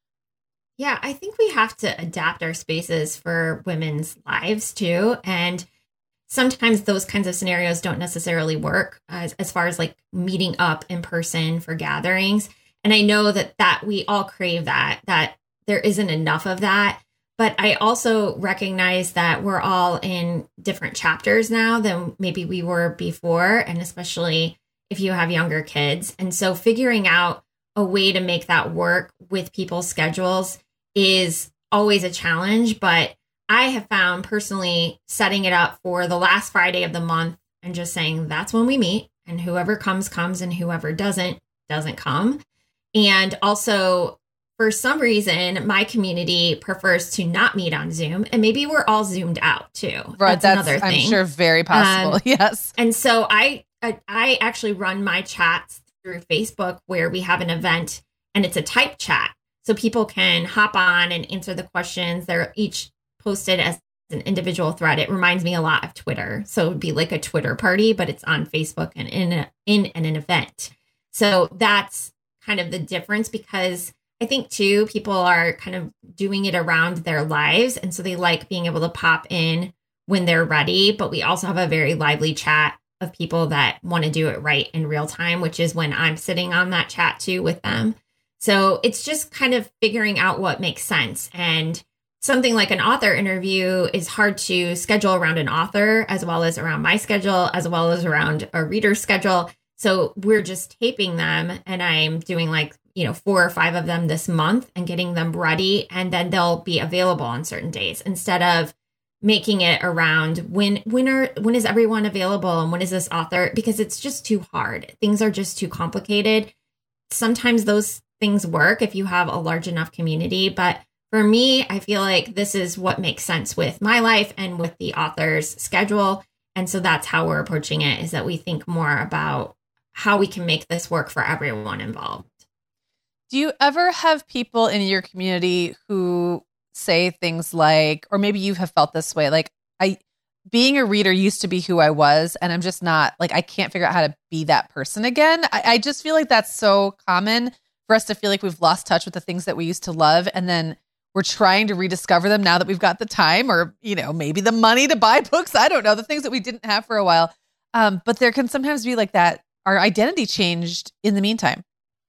Speaker 1: Yeah, I think we have to adapt our spaces for women's lives too. And sometimes those kinds of scenarios don't necessarily work as far as like meeting up in person for gatherings. And I know that we all crave that there isn't enough of that. But I also recognize that we're all in different chapters now than maybe we were before, and especially if you have younger kids. And so figuring out a way to make that work with people's schedules is always a challenge. But I have found personally setting it up for the last Friday of the month and just saying that's when we meet, and whoever comes, and whoever doesn't come. And also, for some reason, my community prefers to not meet on Zoom, and maybe we're all zoomed out too.
Speaker 2: Right, that's another thing. I'm sure very possible. Yes.
Speaker 1: And so I actually run my chats through Facebook, where we have an event and it's a type chat. So people can hop on and answer the questions. They're each posted as an individual thread. It reminds me a lot of Twitter. So it'd be like a Twitter party, but it's on Facebook and in an event. So that's kind of the difference, because I think too, people are kind of doing it around their lives. And so they like being able to pop in when they're ready. But we also have a very lively chat of people that want to do it right in real time, which is when I'm sitting on that chat too with them. So it's just kind of figuring out what makes sense. And something like an author interview is hard to schedule around an author, as well as around my schedule, as well as around a reader's schedule. So we're just taping them, and I'm doing like 4 or 5 of them this month and getting them ready. And then they'll be available on certain days, instead of making it around when is everyone available and when is this author, because it's just too hard. Things are just too complicated. Sometimes those things work if you have a large enough community. But for me, I feel like this is what makes sense with my life and with the author's schedule. And so that's how we're approaching it, is that we think more about how we can make this work for everyone involved.
Speaker 2: Do you ever have people in your community who say things like, or maybe you have felt this way, like, being a reader used to be who I was, and I'm just not, like, I can't figure out how to be that person again. I just feel like that's so common for us to feel like we've lost touch with the things that we used to love, and then we're trying to rediscover them now that we've got the time, or, maybe the money to buy books. I don't know, the things that we didn't have for a while. But there can sometimes be like that, our identity changed in the meantime.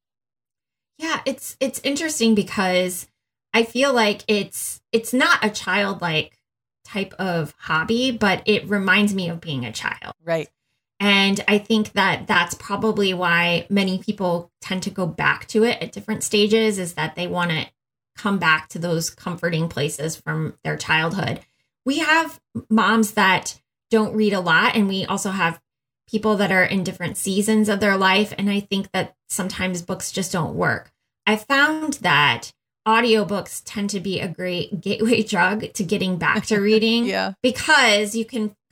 Speaker 1: Yeah, it's interesting, because I feel like it's not a childlike type of hobby, but it reminds me of being a child.
Speaker 2: Right.
Speaker 1: And I think that that's probably why many people tend to go back to it at different stages, is that they want to come back to those comforting places from their childhood. We have moms that don't read a lot, and we also have people that are in different seasons of their life. And I think that sometimes books just don't work. I found that audiobooks tend to be a great gateway drug to getting back to reading,
Speaker 2: yeah,
Speaker 1: because you can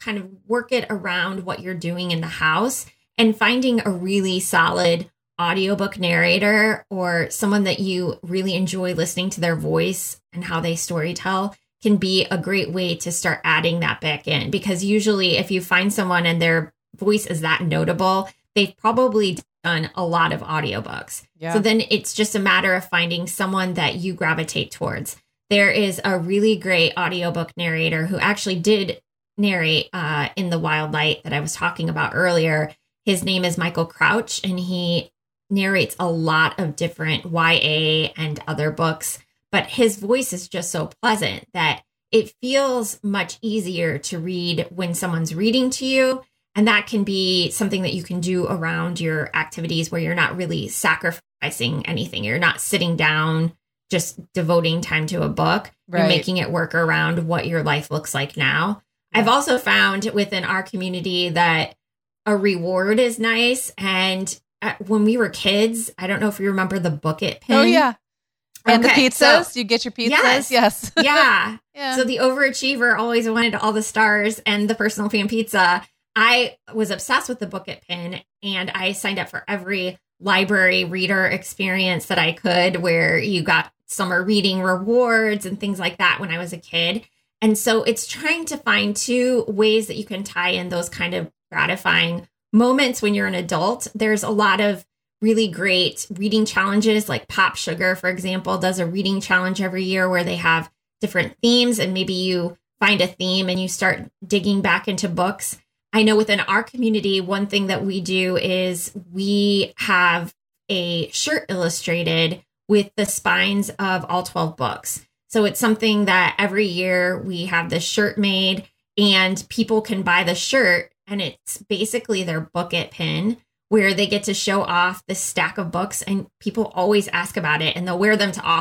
Speaker 1: kind of work it around what you're doing in the house, and finding a really solid audiobook narrator or someone that you really enjoy listening to their voice and how they storytell can be a great way to start adding that back in. Because usually if you find someone and their voice is that notable, they've probably done a lot of audiobooks.
Speaker 2: Yeah.
Speaker 1: So then it's just a matter of finding someone that you gravitate towards. There is a really great audiobook narrator who actually did narrate in The Wild Light that I was talking about earlier. His name is Michael Crouch, and he narrates a lot of different YA and other books, but his voice is just so pleasant that it feels much easier to read when someone's reading to you. And that can be something that you can do around your activities where you're not really sacrificing anything. You're not sitting down, just devoting time to a book.
Speaker 2: Right.
Speaker 1: You're making it work around what your life looks like now. I've also found within our community that a reward is nice. And when we were kids, I don't know if you remember the Book It pin.
Speaker 2: Oh, yeah. And
Speaker 1: Okay,
Speaker 2: the pizzas,
Speaker 1: so-
Speaker 2: you get your pizzas. Yes.
Speaker 1: Yeah.
Speaker 2: Yeah.
Speaker 1: So the overachiever always wanted all the stars and the personal fan pizza. I was obsessed with the Book It pin, and I signed up for every library reader experience that I could, where you got summer reading rewards and things like that when I was a kid. And so it's trying to find two ways that you can tie in those kind of gratifying moments when you're an adult. There's a lot of really great reading challenges, like Pop Sugar, for example, does a reading challenge every year where they have different themes, and maybe you find a theme and you start digging back into books. I know within our community, one thing that we do is we have a shirt illustrated with the spines of all 12 books. So it's something that every year we have this shirt made, and people can buy the shirt, and it's basically their Book It pin, where they get to show off this stack of books, and people always ask about it, and they'll wear them to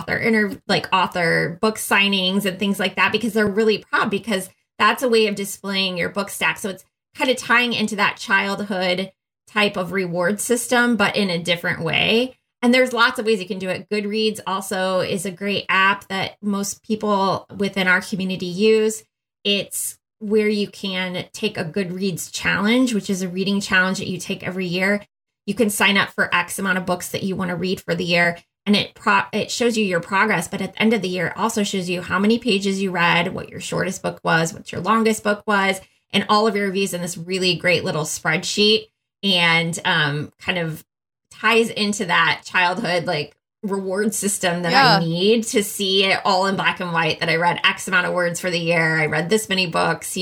Speaker 1: author book signings and things like that, because they're really proud, because that's a way of displaying your book stack. So it's kind of tying into that childhood type of reward system, but in a different way. And there's lots of ways you can do it. Goodreads also is a great app that most people within our community use. It's where you can take a Goodreads challenge, which is a reading challenge that you take every year. You can sign up for X amount of books that you want to read for the year, and it shows you your progress. But at the end of the year, it also shows you how many pages you read, what your shortest book was, what your longest book was, and all of your reviews in this really great little spreadsheet, and kind of ties into that childhood reward system that I need to see it all in black and white, that I read X amount of words for the year. I read this many books,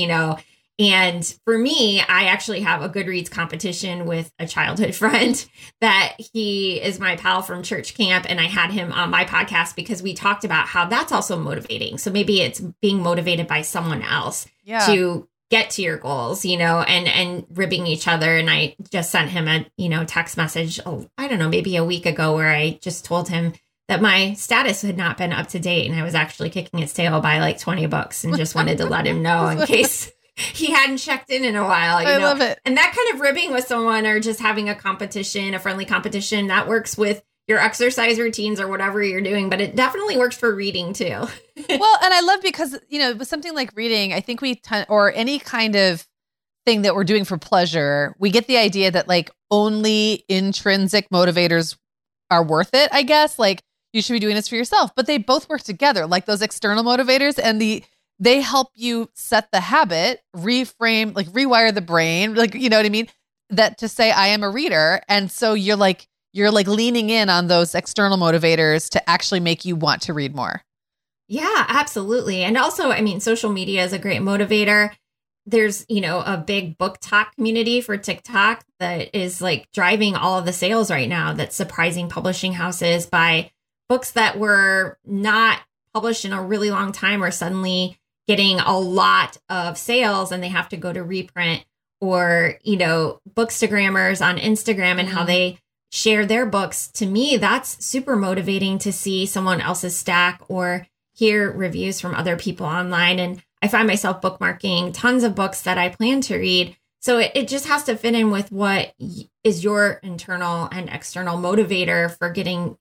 Speaker 1: And for me, I actually have a Goodreads competition with a childhood friend that he is my pal from church camp. And I had him on my podcast because we talked about how that's also motivating. So maybe it's being motivated by someone else to get to your goals, and ribbing each other. And I just sent him a, text message, I don't know, maybe a week ago, where I just told him that my status had not been up to date. And I was actually kicking his tail by 20 books, and just wanted to let him know in case he hadn't checked in a while.
Speaker 2: I love it.
Speaker 1: And that kind of ribbing with someone, or just having a competition, a friendly competition, that works with your exercise routines or whatever you're doing, but it definitely works for reading too.
Speaker 2: Well, and I love, because, with something like reading, I think or any kind of thing that we're doing for pleasure, we get the idea that only intrinsic motivators are worth it, I guess. You should be doing this for yourself, but they both work together, those external motivators, and they help you set the habit, reframe, rewire the brain, you know what I mean? That to say, I am a reader. And so you're leaning in on those external motivators to actually make you want to read more.
Speaker 1: Yeah, absolutely. And also, social media is a great motivator. There's, a big book talk community for TikTok that is driving all of the sales right now, that's surprising publishing houses by books that were not published in a really long time are suddenly getting a lot of sales, and they have to go to reprint. Or, bookstagrammers on Instagram and how they share their books. To me, that's super motivating to see someone else's stack or hear reviews from other people online. And I find myself bookmarking tons of books that I plan to read. So it just has to fit in with what is your internal and external motivator for getting,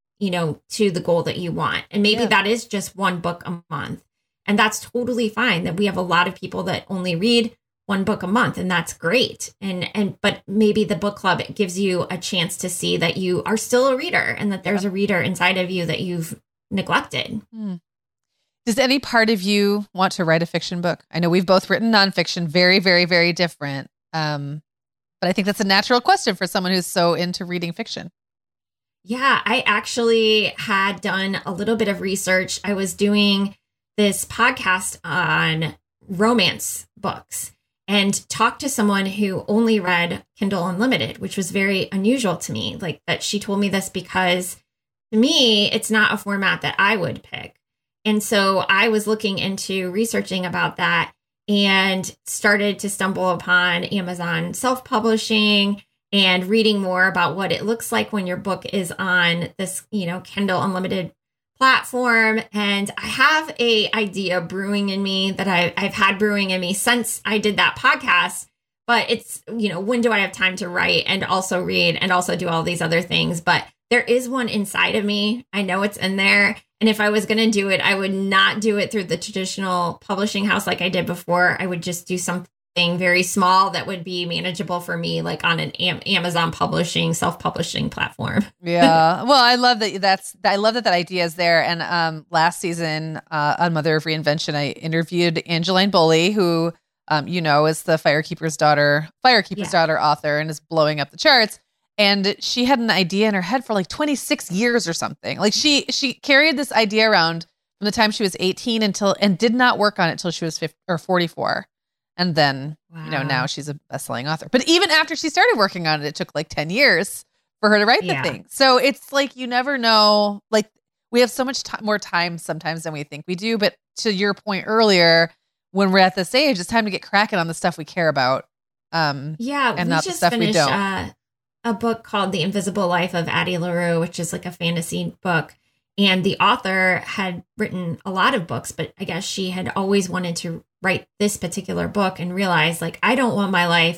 Speaker 1: to the goal that you want. And maybe that is just one book a month. And that's totally fine. That we have a lot of people that only read one book a month, and that's great. But maybe the book club gives you a chance to see that you are still a reader and that there's a reader inside of you that you've neglected.
Speaker 2: Does any part of you want to write a fiction book? I know we've both written nonfiction, very, very, very different. But I think that's a natural question for someone who's so into reading fiction.
Speaker 1: Yeah, I actually had done a little bit of research. I was doing this podcast on romance books and talked to someone who only read Kindle Unlimited, which was very unusual to me. Like that she told me this because to me, it's not a format that I would pick. And so I was looking into researching about that and started to stumble upon Amazon self-publishing and reading more about what it looks like when your book is on this, Kindle Unlimited platform. And I have a idea brewing in me that I've had brewing in me since I did that podcast. But it's, when do I have time to write and also read and also do all these other things? But there is one inside of me. I know it's in there. And if I was going to do it, I would not do it through the traditional publishing house like I did before. I would just do something very small that would be manageable for me, like on an Amazon publishing, self-publishing platform.
Speaker 2: Yeah. Well, I love that idea is there. And last season on Mother of Reinvention, I interviewed Angeline Boley, who, is the Firekeeper's Daughter author and is blowing up the charts. And she had an idea in her head for like 26 years or something. Like she carried this idea around from the time she was 18 and did not work on it till she was 44. And then, now she's a best-selling author. But even after she started working on it, it took like 10 years for her to write the thing. So it's like, you never know, like we have so much more time sometimes than we think we do. But to your point earlier, when we're at this age, it's time to get cracking on the stuff we care about.
Speaker 1: And
Speaker 2: not the stuff we don't.
Speaker 1: A book called The Invisible Life of Addie LaRue, which is like a fantasy book. And the author had written a lot of books, but I guess she had always wanted to write this particular book and realized, like, I don't want my life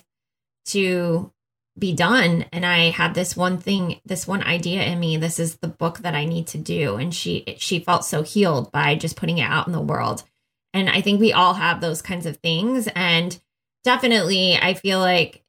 Speaker 1: to be done. And I had this one idea in me. This is the book that I need to do. And she felt so healed by just putting it out in the world. And I think we all have those kinds of things. And definitely, I feel like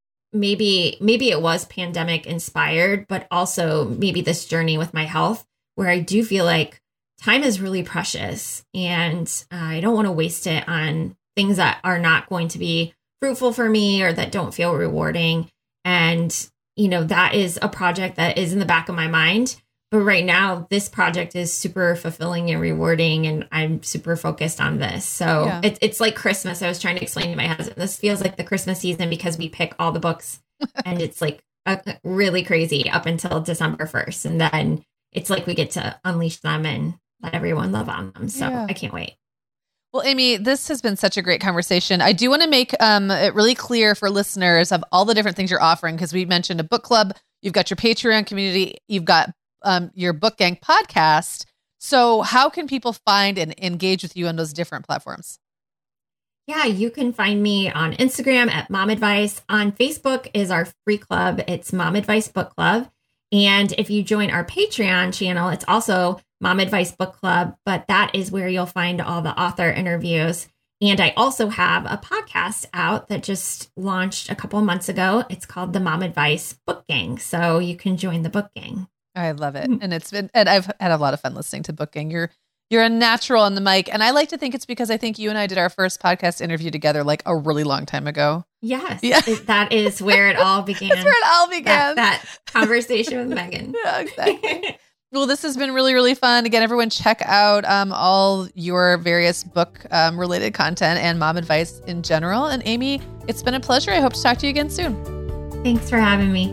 Speaker 1: maybe it was pandemic inspired, but also maybe this journey with my health, where I do feel like time is really precious and I don't want to waste it on things that are not going to be fruitful for me or that don't feel rewarding. And, that is a project that is in the back of my mind. But right now, this project is super fulfilling and rewarding, and I'm super focused on this. So it's like Christmas. I was trying to explain to my husband, this feels like the Christmas season because we pick all the books and it's like really crazy up until December 1st. And then it's like we get to unleash them and let everyone love on them. So I can't wait.
Speaker 2: Well, Amy, this has been such a great conversation. I do want to make it really clear for listeners of all the different things you're offering, because we mentioned a book club, you've got your Patreon community, you've got your Book Gang podcast. So how can people find and engage with you on those different platforms?
Speaker 1: Yeah, you can find me on Instagram at Mom Advice. On Facebook is our free club. It's Mom Advice Book Club. And if you join our Patreon channel, it's also Mom Advice Book Club, but that is where you'll find all the author interviews. And I also have a podcast out that just launched a couple of months ago. It's called the Mom Advice Book Gang. So you can join the Book Gang.
Speaker 2: I love it. And I've had a lot of fun listening to Book Gang. You're a natural on the mic. And I like to think it's because I think you and I did our first podcast interview together like a really long time ago.
Speaker 1: Yes. Yeah. That is where it all began.
Speaker 2: That's where it all began.
Speaker 1: That conversation with Megan.
Speaker 2: Yeah, exactly. Well, this has been really, really fun. Again, everyone check out all your various book related content and mom advice in general. And Amy, it's been a pleasure. I hope to talk to you again soon.
Speaker 1: Thanks for having me.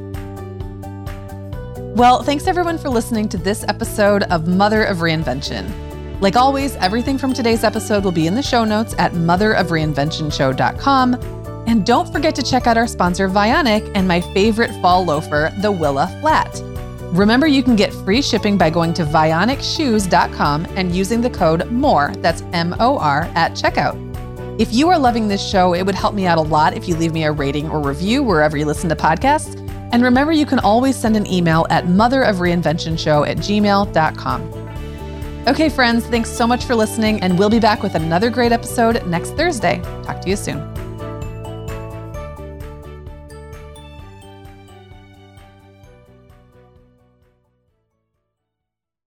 Speaker 2: Well, thanks everyone for listening to this episode of Mother of Reinvention. Like always, everything from today's episode will be in the show notes at motherofreinventionshow.com. And don't forget to check out our sponsor, Vionic, and my favorite fall loafer, the Willa Flat. Remember, you can get free shipping by going to vionicshoes.com and using the code MORE, that's M-O-R, at checkout. If you are loving this show, it would help me out a lot if you leave me a rating or review wherever you listen to podcasts. And remember, you can always send an email at motherofreinventionshow@gmail.com. Okay, friends, thanks so much for listening, and we'll be back with another great episode next Thursday. Talk to you soon.